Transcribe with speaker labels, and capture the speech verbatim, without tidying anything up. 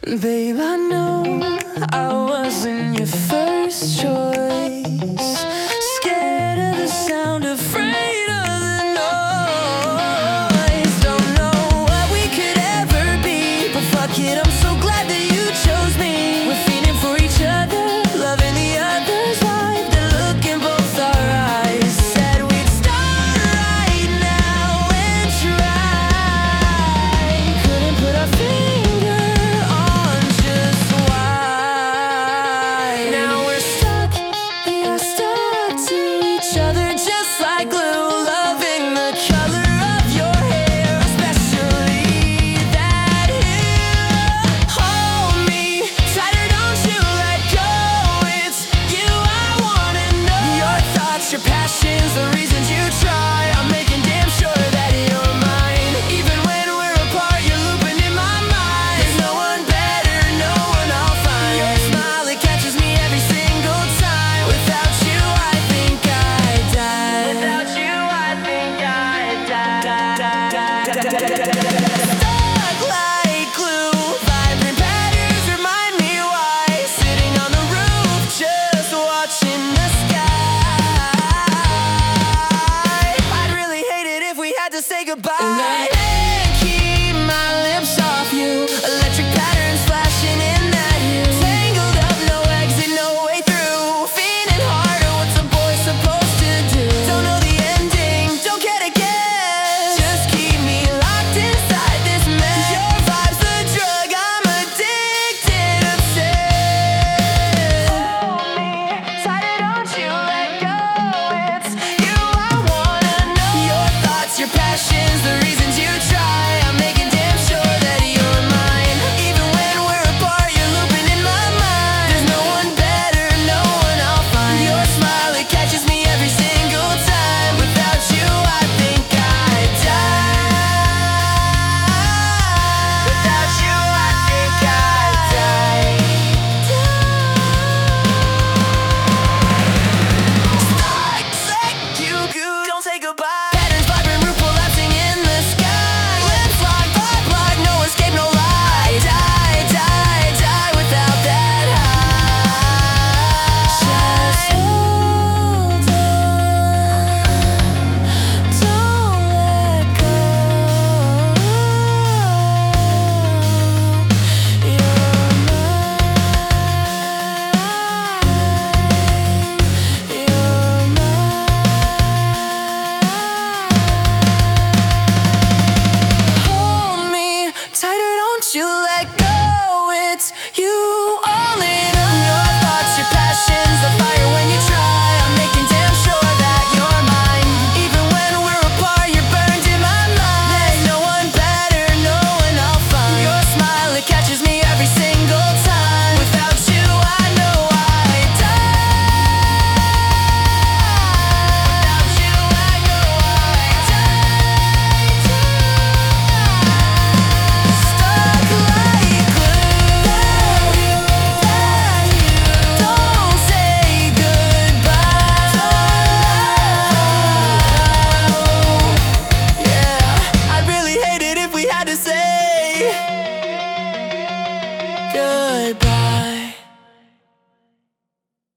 Speaker 1: Babe, I know I wasn't your first choice. Scared of the sound, afraid of the noise. Don't know what we could ever be, but fuck it, I'm so glad that you chose me. We're feeding for each other, loving the other's life. The look in both our eyes said we'd start right now and try. Couldn't put our finger on just why. Now we're stuck, we are stuck to each other just like glue. Loving the color of your hair, especially that hair. Hold me tighter, don't you let go. It's you I wanna know. Your thoughts, your passions, the reasons you try. I'm making damn sure that you're mine. Even when we're apart, you're looping in my mind. There's no one better, no one I'll find. Your smile, it catches me every single time. Without you, I think I'd die. Without you, I think I'd die. Stuck like glue, vibrant patterns remind me why. Sitting on the roof, just watching the sky. I'd really hate it if we had to say goodbye. And I can't keep my lips off you. Electric patterns flashing in that hue. Tangled up, no exit, no way through. Feeling harder, what's a boy supposed to do? Don't know the ending, don't care to guess. Just keep me locked inside this mess. Your vibe's the drug, I'm addicted, obsessed. Hold me tighter, don't you let go. It's you I wanna know. Your thoughts, your passions, the reasons you try. I'm making damn sure that you're mine. Even when we're apart, you're looping in my mind. There's no one better, no one I'll find. Your smile, it catches me every single time. Without you, I think I'd die. Without you, I think I'd die. Stuck like you, goo, don't say goodbye. Patterns, vibrant roof collapsing in the sky. Lips locked, vibe locked, no escape, no lie. Die, die, die without that high. Just hold on, don't let go. You're mine, you're mine. Hold me tighter, don't you let go. It's you all in